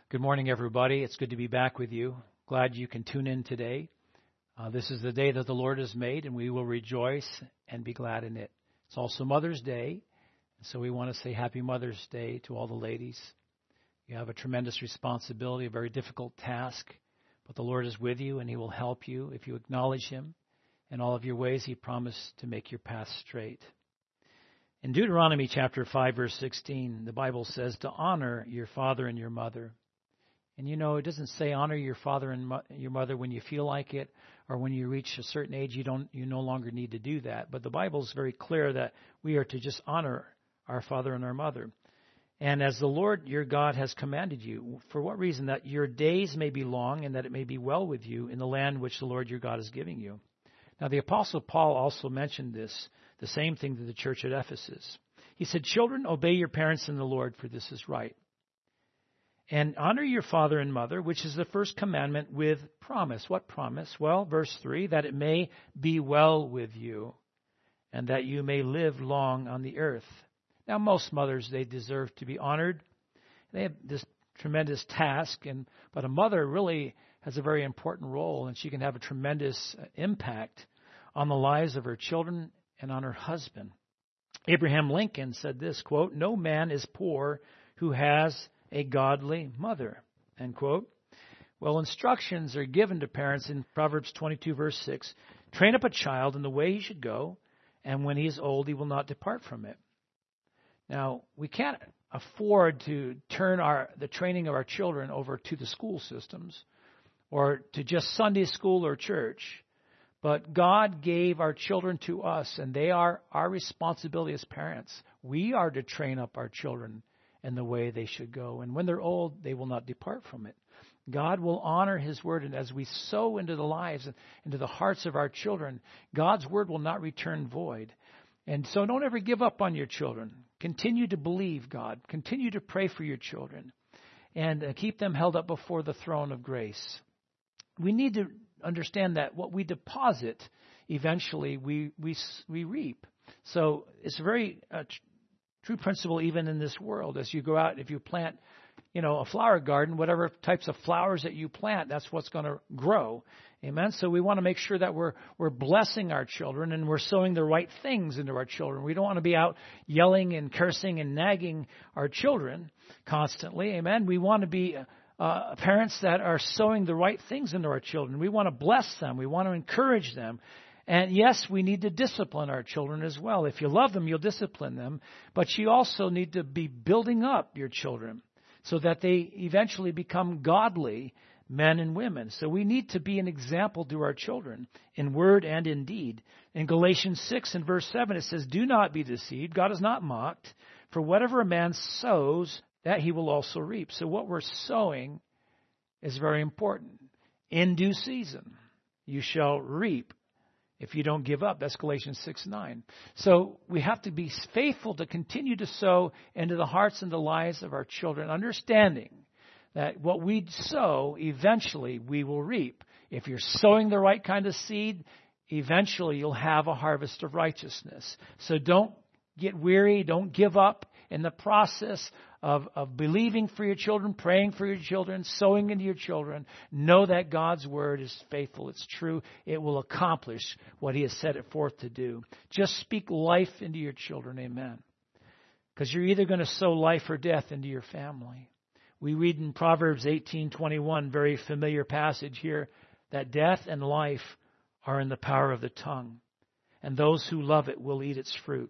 Good morning, everybody. It's good to be back with you. Glad you can tune in today. This is the day that the Lord has made, and we will rejoice and be glad in it. It's also Mother's Day, so we want to say Happy Mother's Day to all the ladies. You have a tremendous responsibility, a very difficult task, but the Lord is with you, and He will help you if you acknowledge Him. In all of your ways, He promised to make your path straight. In Deuteronomy chapter 5, verse 16, the Bible says to honor your father and your mother. And you know, it doesn't say honor your father and your mother when you feel like it, or when you reach a certain age, you no longer need to do that. But the Bible is very clear that we are to just honor our father and our mother. And as the Lord your God has commanded you, for what reason? That your days may be long and that it may be well with you in the land which the Lord your God is giving you. Now the Apostle Paul also mentioned this, the same thing to the church at Ephesus. He said, children, obey your parents in the Lord, for this is right. And honor your father and mother, which is the first commandment with promise. What promise? Well, verse 3, that it may be well with you and that you may live long on the earth. Now, most mothers, they deserve to be honored. They have this tremendous task, but a mother really has a very important role, and she can have a tremendous impact on the lives of her children and on her husband. Abraham Lincoln said this, quote, no man is poor who has a godly mother, end quote. Well, instructions are given to parents in Proverbs 22, verse 6. Train up a child in the way he should go, and when he is old, he will not depart from it. Now, we can't afford to turn the training of our children over to the school systems or to just Sunday school or church. But God gave our children to us, and they are our responsibility as parents. We are to train up our children in the way they should go. And when they're old, they will not depart from it. God will honor His word, and as we sow into the lives and into the hearts of our children, God's word will not return void. And so don't ever give up on your children. Continue to believe God. Continue to pray for your children. And keep them held up before the throne of grace. We need to understand that what we deposit, eventually we reap. So it's a very true principle even in this world. As you go out, if you plant, a flower garden, whatever types of flowers that you plant, that's what's going to grow. Amen. So we want to make sure that we're blessing our children and we're sowing the right things into our children. We don't want to be out yelling and cursing and nagging our children constantly. Amen. We want to be parents that are sowing the right things into our children. We want to bless them. We want to encourage them. And yes, we need to discipline our children as well. If you love them, you'll discipline them. But you also need to be building up your children so that they eventually become godly men and women. So we need to be an example to our children in word and in deed. In Galatians 6 and verse 7, it says, do not be deceived. God is not mocked. For whatever a man sows, that he will also reap. So what we're sowing is very important. In due season, you shall reap. If you don't give up, that's Galatians 6:9. So we have to be faithful to continue to sow into the hearts and the lives of our children, understanding that what we sow, eventually we will reap. If you're sowing the right kind of seed, eventually you'll have a harvest of righteousness. So don't get weary, don't give up in the process of believing for your children, praying for your children, sowing into your children. Know that God's word is faithful. It's true. It will accomplish what He has set it forth to do. Just speak life into your children. Amen. Because you're either going to sow life or death into your family. We read in Proverbs 18:21, very familiar passage here, that death and life are in the power of the tongue, and those who love it will eat its fruit.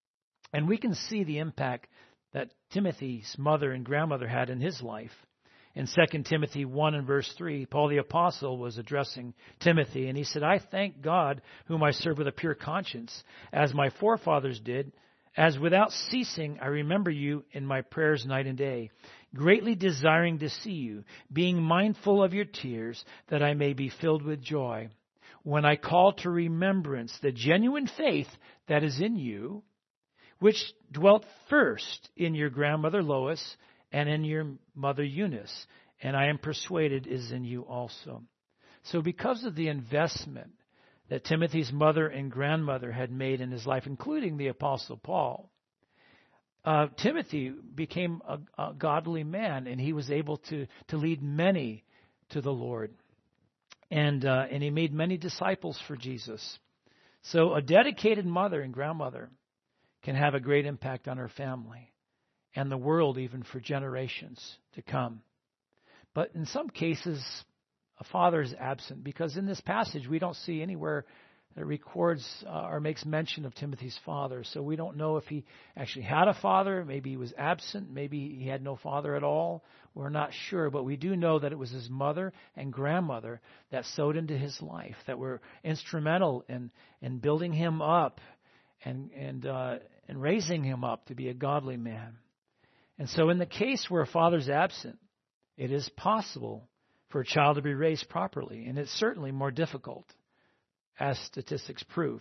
And we can see the impact that Timothy's mother and grandmother had in his life. In 2 Timothy 1 and verse 3, Paul the Apostle was addressing Timothy, and he said, I thank God, whom I serve with a pure conscience, as my forefathers did, as without ceasing I remember you in my prayers night and day, greatly desiring to see you, being mindful of your tears, that I may be filled with joy. When I call to remembrance the genuine faith that is in you, which dwelt first in your grandmother Lois and in your mother Eunice, and I am persuaded is in you also. So because of the investment that Timothy's mother and grandmother had made in his life, including the Apostle Paul, Timothy became a godly man, and he was able to lead many to the Lord. And he made many disciples for Jesus. So a dedicated mother and grandmother can have a great impact on her family and the world even for generations to come. But in some cases, a father is absent, because in this passage we don't see anywhere that records or makes mention of Timothy's father. So we don't know if he actually had a father. Maybe he was absent. Maybe he had no father at all. We're not sure. But we do know that it was his mother and grandmother that sowed into his life, that were instrumental in building him up and raising him up to be a godly man. And so in the case where a father's absent, it is possible for a child to be raised properly. And it's certainly more difficult, as statistics prove.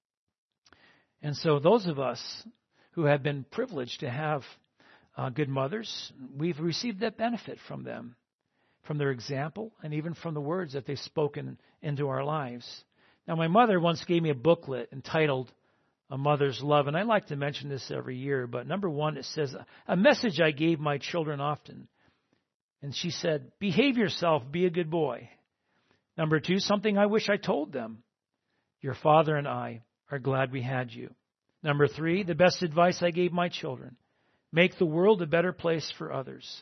And so those of us who have been privileged to have good mothers, we've received that benefit from them, from their example, and even from the words that they've spoken into our lives. Now, my mother once gave me a booklet entitled A Mother's Love, and I like to mention this every year, but number one, it says, a message I gave my children often. And she said, behave yourself, be a good boy. Number two, something I wish I told them. Your father and I are glad we had you. Number three, the best advice I gave my children. Make the world a better place for others.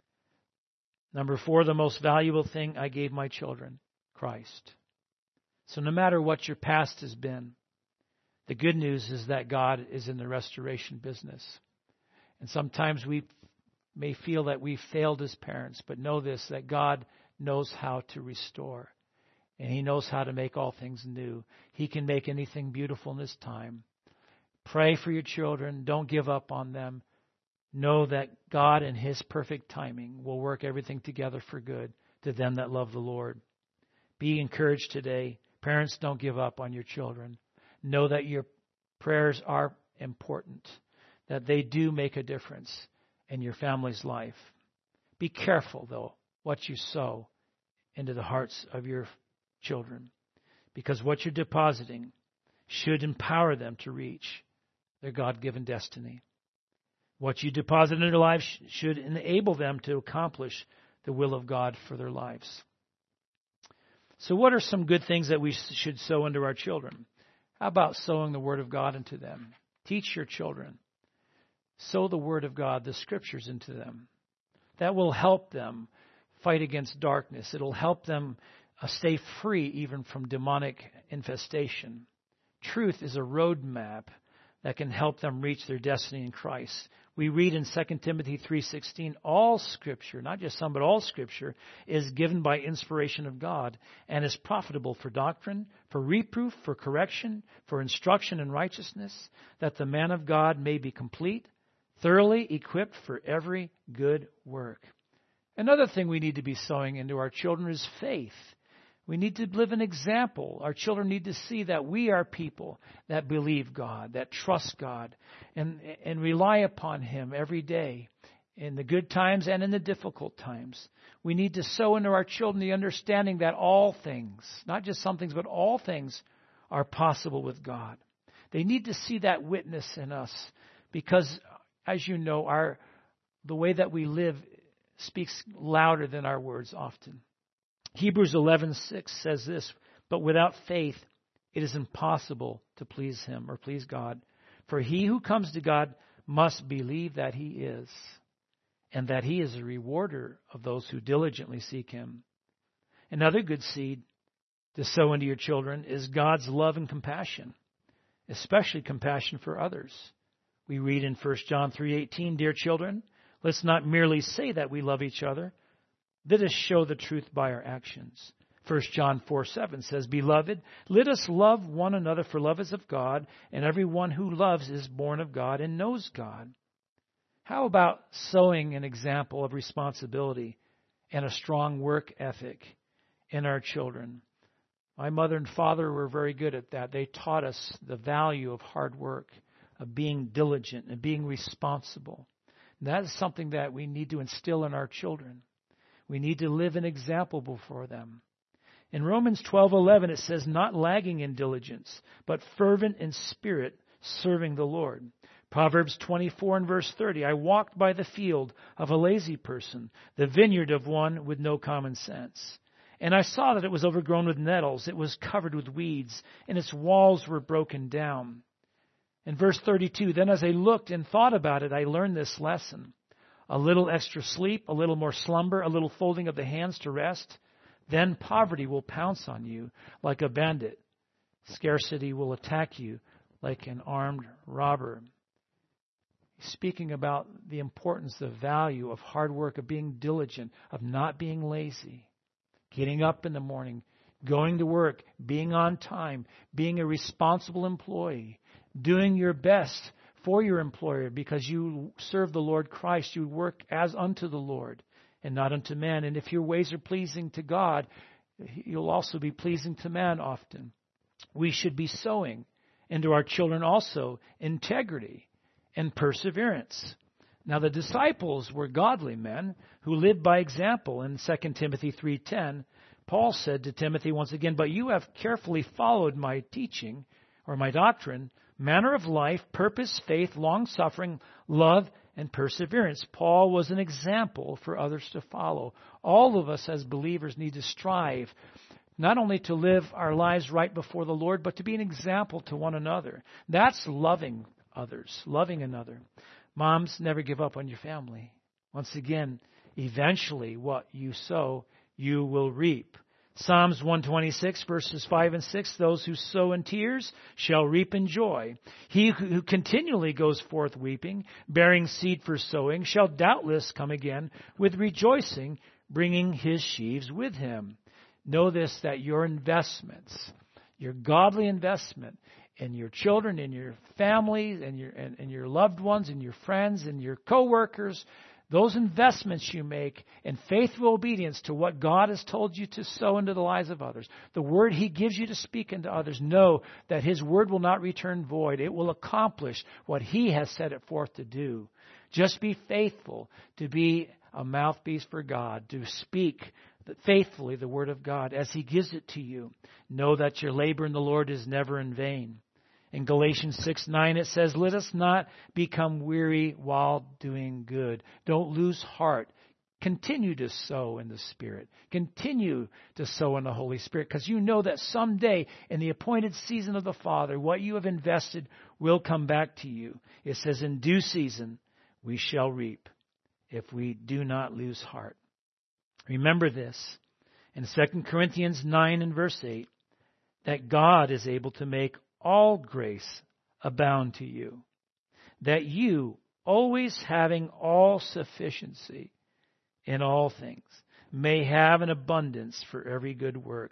Number four, the most valuable thing I gave my children, Christ. So no matter what your past has been, the good news is that God is in the restoration business. And sometimes we may feel that we failed as parents, but know this, that God knows how to restore. And He knows how to make all things new. He can make anything beautiful in this time. Pray for your children. Don't give up on them. Know that God in His perfect timing will work everything together for good to them that love the Lord. Be encouraged today. Parents, don't give up on your children. Know that your prayers are important, that they do make a difference in your family's life. Be careful, though, what you sow into the hearts of your children, because what you're depositing should empower them to reach their God-given destiny. What you deposit in their lives should enable them to accomplish the will of God for their lives. So what are some good things that we should sow into our children? How about sowing the Word of God into them? Teach your children. Sow the Word of God, the Scriptures, into them. That will help them fight against darkness. It'll help them stay free even from demonic infestation. Truth is a roadmap that can help them reach their destiny in Christ. We read in 2 Timothy 3:16, all Scripture, not just some, but all Scripture, is given by inspiration of God and is profitable for doctrine, for reproof, for correction, for instruction in righteousness, that the man of God may be complete, thoroughly equipped for every good work. Another thing we need to be sowing into our children is faith. We need to live an example. Our children need to see that we are people that believe God, that trust God, and rely upon Him every day, in the good times and in the difficult times. We need to sow into our children the understanding that all things, not just some things, but all things are possible with God. They need to see that witness in us, because, as you know, the way that we live speaks louder than our words often. Hebrews 11:6 says this, but without faith it is impossible to please Him or please God. For he who comes to God must believe that He is, and that He is a rewarder of those who diligently seek Him. Another good seed to sow into your children is God's love and compassion, especially compassion for others. We read in 1 John 3:18, dear children, let's not merely say that we love each other. Let us show the truth by our actions. 1 John 4:7 says, beloved, let us love one another, for love is of God, and everyone who loves is born of God and knows God. How about sowing an example of responsibility and a strong work ethic in our children? My mother and father were very good at that. They taught us the value of hard work, of being diligent and being responsible. And that is something that we need to instill in our children. We need to live an example before them. In Romans 12:11 it says, not lagging in diligence, but fervent in spirit, serving the Lord. Proverbs 24 and verse 30, I walked by the field of a lazy person, the vineyard of one with no common sense. And I saw that it was overgrown with nettles, it was covered with weeds, and its walls were broken down. In verse 32, then as I looked and thought about it, I learned this lesson. A little extra sleep, a little more slumber, a little folding of the hands to rest. Then poverty will pounce on you like a bandit. Scarcity will attack you like an armed robber. Speaking about the importance, the value of hard work, of being diligent, of not being lazy, getting up in the morning, going to work, being on time, being a responsible employee, doing your best for your employer because you serve the Lord Christ. You work as unto the Lord and not unto man. And if your ways are pleasing to God, you'll also be pleasing to man often. We should be sowing into our children also integrity and perseverance. Now the disciples were godly men who lived by example. In 2 Timothy 3:10, Paul said to Timothy once again, but you have carefully followed my teaching or my doctrine, manner of life, purpose, faith, long-suffering, love, and perseverance. Paul was an example for others to follow. All of us as believers need to strive not only to live our lives right before the Lord, but to be an example to one another. That's loving others, loving another. Moms, never give up on your family. Once again, eventually what you sow, you will reap. Psalms 126, verses 5 and 6, those who sow in tears shall reap in joy. He who continually goes forth weeping, bearing seed for sowing, shall doubtless come again with rejoicing, bringing his sheaves with him. Know this, that your investments, your godly investment in your children, in your families, and your loved ones, and your friends, and your co-workers, those investments you make in faithful obedience to what God has told you to sow into the lives of others, the word He gives you to speak into others, know that His word will not return void. It will accomplish what He has set it forth to do. Just be faithful to be a mouthpiece for God, to speak faithfully the word of God as He gives it to you. Know that your labor in the Lord is never in vain. In Galatians 6:9 it says, let us not become weary while doing good. Don't lose heart. Continue to sow in the Spirit. Continue to sow in the Holy Spirit, because you know that someday in the appointed season of the Father, what you have invested will come back to you. It says, in due season we shall reap if we do not lose heart. Remember this in 2 Corinthians 9 and verse 8, that God is able to make all grace abound to you, that you, always having all sufficiency in all things, may have an abundance for every good work.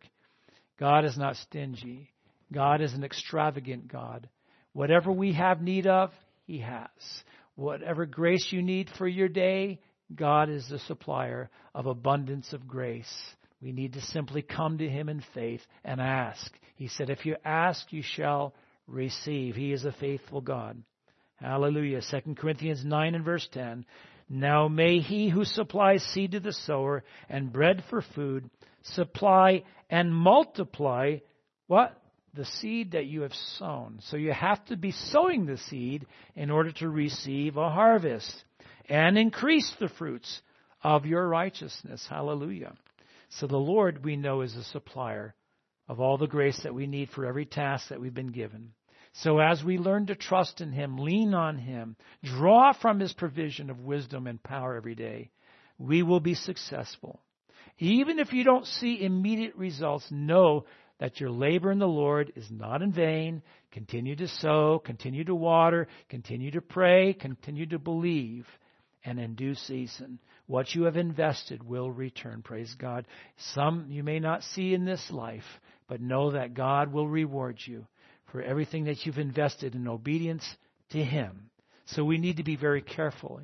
God is not stingy. God is an extravagant God. Whatever we have need of, He has. Whatever grace you need for your day, God is the supplier of abundance of grace. We need to simply come to Him in faith and ask. He said, if you ask, you shall receive. He is a faithful God. Hallelujah. 2 Corinthians 9 and verse 10. Now may He who supplies seed to the sower and bread for food supply and multiply what? The seed that you have sown. So you have to be sowing the seed in order to receive a harvest, and increase the fruits of your righteousness. Hallelujah. So the Lord, we know, is a supplier of all the grace that we need for every task that we've been given. So as we learn to trust in Him, lean on Him, draw from His provision of wisdom and power every day, we will be successful. Even if you don't see immediate results, know that your labor in the Lord is not in vain. Continue to sow, continue to water, continue to pray, continue to believe. And in due season, what you have invested will return. Praise God. Some you may not see in this life, but know that God will reward you for everything that you've invested in obedience to Him. So we need to be very careful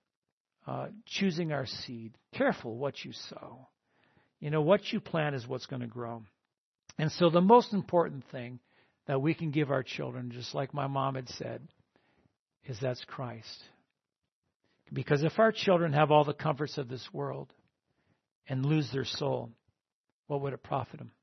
choosing our seed. Careful what you sow. You know, what you plant is what's going to grow. And so the most important thing that we can give our children, just like my mom had said, is that's Christ. Because if our children have all the comforts of this world and lose their soul, what would it profit them?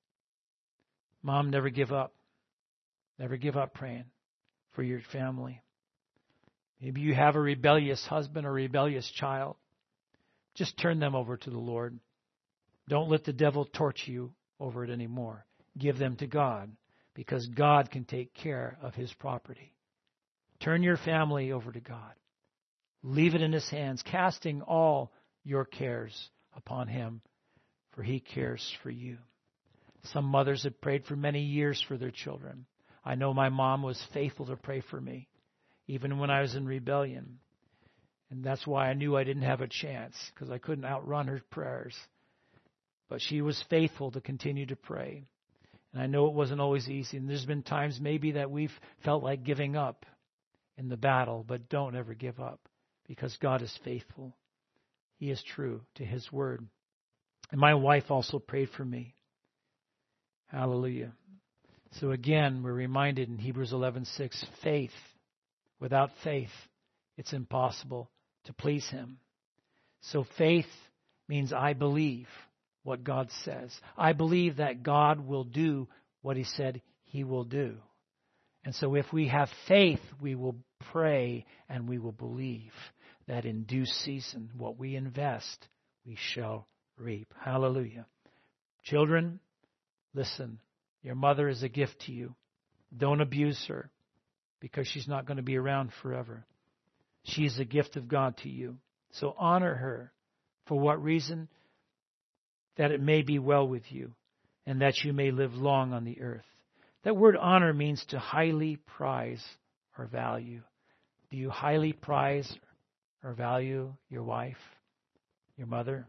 Mom, never give up. Never give up praying for your family. Maybe you have a rebellious husband or rebellious child. Just turn them over to the Lord. Don't let the devil torture you over it anymore. Give them to God, because God can take care of his property. Turn your family over to God. Leave it in his hands, casting all your cares upon him, for he cares for you. Some mothers have prayed for many years for their children. I know my mom was faithful to pray for me, even when I was in rebellion. And that's why I knew I didn't have a chance, because I couldn't outrun her prayers. But she was faithful to continue to pray. And I know it wasn't always easy. And there's been times maybe that we've felt like giving up in the battle, but don't ever give up, because God is faithful. He is true to his word. And my wife also prayed for me. Hallelujah. So again, we're reminded in Hebrews 11:6, faith. Without faith, it's impossible to please him. So faith means I believe what God says. I believe that God will do what he said he will do. And so if we have faith, we will pray and we will believe that in due season, what we invest, we shall reap. Hallelujah. Children, listen, your mother is a gift to you. Don't abuse her, because she's not going to be around forever. She is a gift of God to you. So honor her. For what reason? That it may be well with you, and that you may live long on the earth. That word honor means to highly prize or value. Do you highly prize or value your wife, your mother?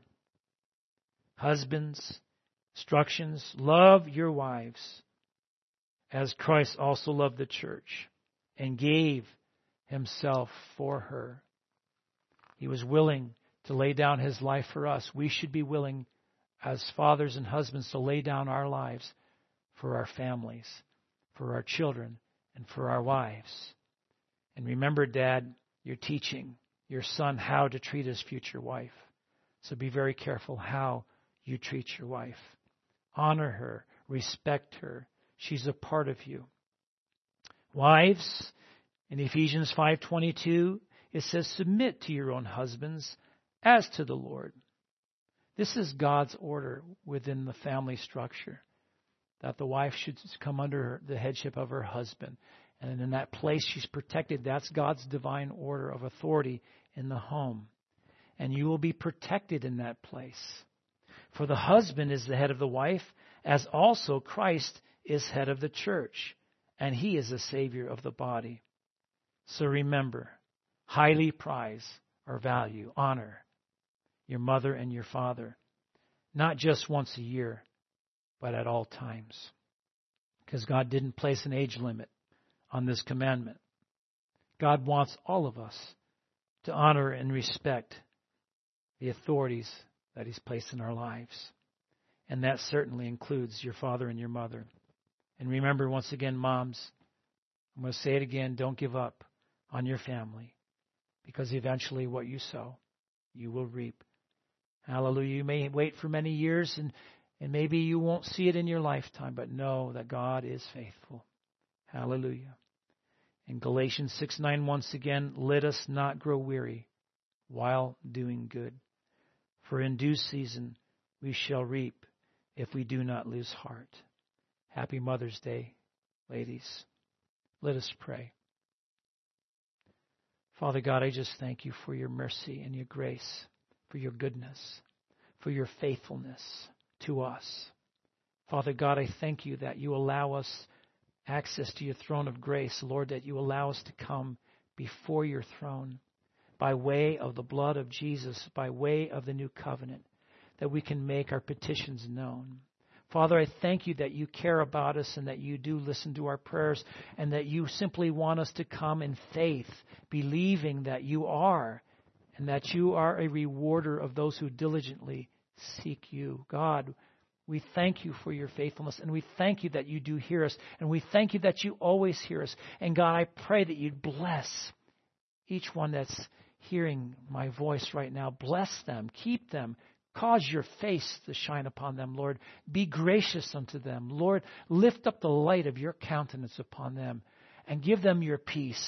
Husbands, instructions, love your wives as Christ also loved the church and gave himself for her. He was willing to lay down his life for us. We should be willing as fathers and husbands to lay down our lives for our families, for our children, and for our wives. And remember, Dad, you're teaching your son how to treat his future wife. So be very careful how you treat your wife. Honor her, respect her. She's a part of you. Wives, in Ephesians 5:22, it says, submit to your own husbands as to the Lord. This is God's order within the family structure, that the wife should come under the headship of her husband. And in that place she's protected. That's God's divine order of authority in the home. And you will be protected in that place. For the husband is the head of the wife, as also Christ is head of the church, and he is the Savior of the body. So remember, highly prize or value, honor your mother and your father, not just once a year, but at all times. Because God didn't place an age limit on this commandment. God wants all of us to honor and respect the authorities that he's placed in our lives. And that certainly includes your father and your mother. And remember, once again, moms, I'm going to say it again, don't give up on your family, because eventually what you sow, you will reap. Hallelujah. You may wait for many years, and maybe you won't see it in your lifetime, but know that God is faithful. Hallelujah. In Galatians 6:9, once again, let us not grow weary while doing good. For in due season we shall reap if we do not lose heart. Happy Mother's Day, ladies. Let us pray. Father God, I just thank you for your mercy and your grace, for your goodness, for your faithfulness to us. Father God, I thank you that you allow us access to your throne of grace, Lord, that you allow us to come before your throne by way of the blood of Jesus, by way of the new covenant, that we can make our petitions known. Father, I thank you that you care about us and that you do listen to our prayers, and that you simply want us to come in faith, believing that you are, and that you are a rewarder of those who diligently seek you. God, we thank you for your faithfulness, and we thank you that you do hear us, and we thank you that you always hear us. And God, I pray that you'd bless each one that's hearing my voice right now. Bless them, keep them, cause your face to shine upon them, Lord. Be gracious unto them. Lord, lift up the light of your countenance upon them and give them your peace.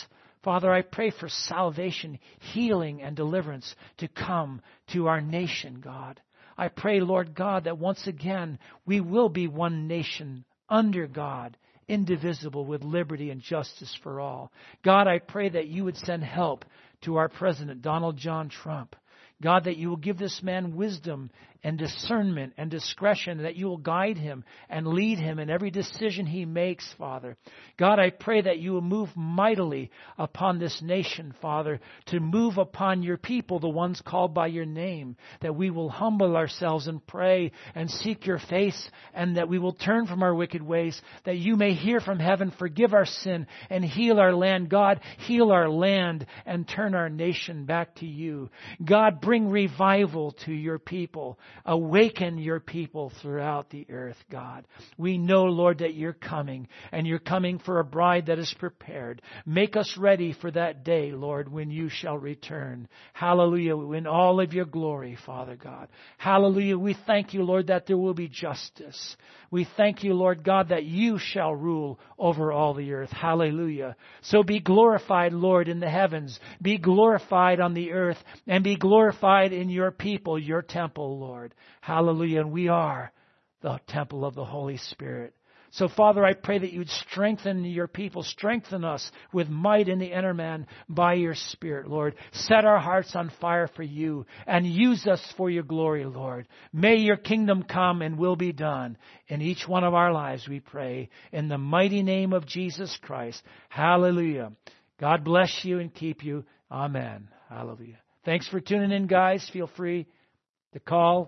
Father, I pray for salvation, healing, and deliverance to come to our nation, God. I pray, Lord God, that once again we will be one nation under God, indivisible, with liberty and justice for all. God, I pray that you would send help to our President, Donald John Trump. God, that you will give this man wisdom and discernment and discretion, that you will guide him and lead him in every decision he makes, Father. God, I pray that you will move mightily upon this nation, Father, to move upon your people, the ones called by your name, that we will humble ourselves and pray and seek your face, and that we will turn from our wicked ways, that you may hear from heaven, forgive our sin, and heal our land. God, heal our land and turn our nation back to you. God, bring revival to your people. Awaken your people throughout the earth, God. We know, Lord, that you're coming, and you're coming for a bride that is prepared. Make us ready for that day, Lord, when you shall return. Hallelujah, in all of your glory, Father God. Hallelujah, we thank you, Lord, that there will be justice. We thank you, Lord God, that you shall rule over all the earth. Hallelujah. So be glorified, Lord, in the heavens. Be glorified on the earth, and be glorified in your people, your temple, Lord. Hallelujah. And we are the temple of the Holy Spirit. So, Father, I pray that you'd strengthen your people, strengthen us with might in the inner man by your Spirit, Lord. Set our hearts on fire for you and use us for your glory, Lord. May your kingdom come and will be done in each one of our lives, we pray, in the mighty name of Jesus Christ. Hallelujah. God bless you and keep you. Amen. Hallelujah. Thanks for tuning in, guys. Feel free to call,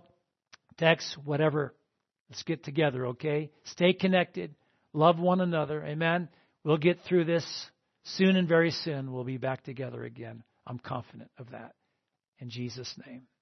text, whatever. Let's get together, okay? Stay connected. Love one another. Amen? We'll get through this soon, and very soon we'll be back together again. I'm confident of that. In Jesus' name.